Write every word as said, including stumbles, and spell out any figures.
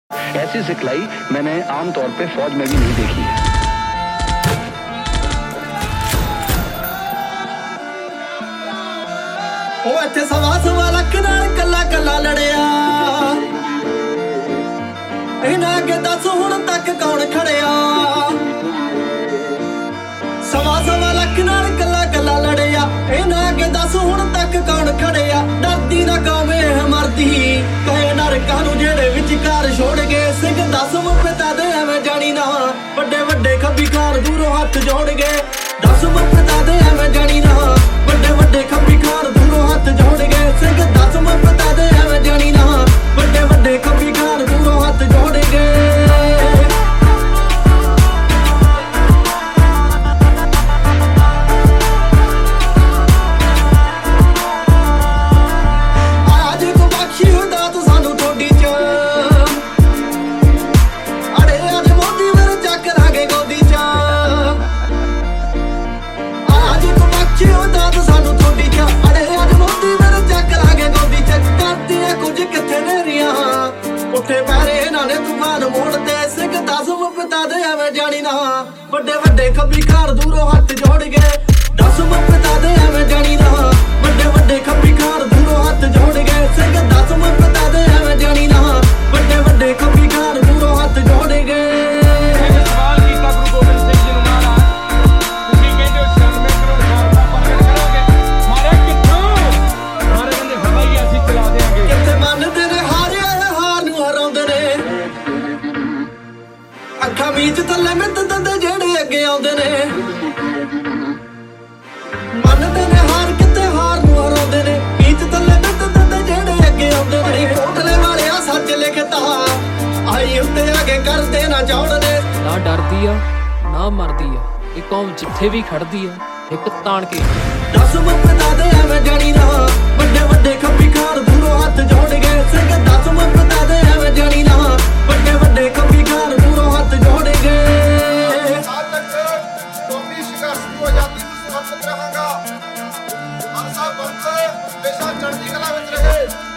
ऐसी सिखलाई मैंने आमतौर पे फौज में भी नहीं देखी है। ਉਹ ਇੱਥੇ ਸਵਾ ਸਵਾ ਲੱਖ ਨਾਲ ਕੱਲਾ ਕੱਲਾ ਲੜਿਆ, ਇਹਨਾਂ ਅੱਗੇ ਦੱਸ ਹੁਣ ਤੱਕ ਕੌਣ ਖੜਿਆ। ਸਵਾ ਸਵਾ ਲੱਖ ਨਾਲ ਕੱਲਾ ਕੱਲਾ ਲੜਿਆ, ਇਹਨਾਂ ਅੱਗੇ ਦੱਸ ਹੁਣ ਤੱਕ ਕੌਣ ਖੜਿਆ। ਡਰਦੀ ਨਾ ਕੌਮ ਇਹ ਮਰਦੀ, ਕਹੇ ਨਰਕਾਂ ਨੂੰ ਜਿਹੜੇ ਵਿਚਕਾਰ ਛੋੜ ਗਏ। ਸਿੰਘ ਦਸ ਮੁਫਤਾਂ ਦੇ ਐਵੇਂ ਜਾਣੀ ਨਾ, ਵੱਡੇ ਵੱਡੇ ਖੱਬੀ ਖਾਨ ਦੂਰੋਂ ਹੱਥ ਜੋੜ ਗਏ। ਦਸ ਮੁਫਤਾਂ ਦੇ ਐਵੇਂ ਜਾਣੀ ਨਾ, ਵੱਡੇ ਵੱਡੇ ਖੱਬੀ ਖਾਨ ਦੂਰੋਂ ਹੱਥ ਜੋੜ ਗਏ। ਸਿੰਘ ਦਸ ਮੁਫਤਾਂ ਦੇ ਐਵੇਂ ਜਾਣੀ ਨਾ, ਵੱਡੇ ਵੱਡੇ ਖੱਬੀ ਖਾਨ ਦੂਰੋਂ ਹੱਥ ਜੋੜ ਗਏ। ਉੱਠੇ ਪੈਰੇ ਇਹਨਾਂ ਨੇ ਤੂਫਾਨ ਮੋੜਦੇ। ਸਿੰਘ ਦਸ ਮੁਫਤਾਂ ਦੇ ਐਵੇਂ ਜਾਣੀ ਨਾ, ਵੱਡੇ ਵੱਡੇ ਖੱਬੀ ਖਾਨ ਦੂਰੋਂ ਹੱਥ ਜੋੜ ਗਏ। ਦਸ ਮੁਫਤਾਂ ਦੇ ਐਵੇਂ ਜਾਣੀ ਨਾ, ਵੱਡੇ ਵੱਡੇ ਖੱਬੀ ਖਾਨ ਦੂਰੋਂ ਹੱਥ ਜੋੜ ਗਏ। ਸਿੰਘ ਦਸ ਮੁਫਤਾਂ ਦੇ ਐਵੇਂ ਜਾਣੀ ਨਾ, ਵੱਡੇ ਵੱਡੇ ਖੱਬੀ ਖਾਨ ਦੂਰੋਂ ਹੱਥ ਜੋੜ ਗਏ। ਅੱਖਾਂ ਵਿੱਚ ਥੱਲੇ ਮਿੱਤ ਦਿੰਦੇ ਜਿਹੜੇ ਅੱਗੇ ਆਉਂਦੇ ਨੇ, ਮੰਨਦੇ ਨੇ ਹਾਰ ਕਿਤੇ ਹਾਰ ਨੂੰ ਹਰਾਉਂਦੇ ਨੇ। ਵਿੱਚ ਥੱਲੇ ਮਿੱਤ ਦਿੰਦੇ ਜਿਹੜੇ ਅੱਗੇ ਆਉਂਦੇ ਨੇ। ਕੋਟਲੇ ਵਾਲਿਆ ਸੱਚ ਲਿਖਤਾ, ਆਈ ਉੱਤੇ ਅੱਗੇ ਕਰਦੇ ਨਾ ਚੌੜਦੇ। ਨਾ ਡਰਦੀ ਆ ਨਾ ਮਰਦੀ ਆ, ਇਹ ਕੌਮ ਜਿੱਥੇ ਵੀ ਖੜਦੀ ਆ ਇੱਕ ਤਾਣ ਕੇ। ਦਸ ਮੁਫਤਾਂ ਦੇ ਐਵੇਂ ਜਾਣੀ ਨਾ, ਵੱਡੇ ਵੱਡੇ ਖੱਬੀ ਖਾਨ ਦੂਰੋਂ ਹੱਥ ਜੋੜ ਗਏ। ਸਿੰਘ ਦਸ ਮੁਫਤਾਂ ਦੇ ਐਵੇਂ ਜਾਣੀ ਨਾ, ਵੱਡੇ ਵੱਡੇ ਖੱਬੀ ਖਾਨ ਦੂਰੋਂ ਹੱਥ ਜੋੜ ਗਏ। ਰਹਾਂਗਾ। ਹਰ ਸਾਲ ਬੰਦ ਹਮੇਸ਼ਾ ਚੜ੍ਹਦੀ ਕਲਾ ਵਿੱਚ ਰਹੇ।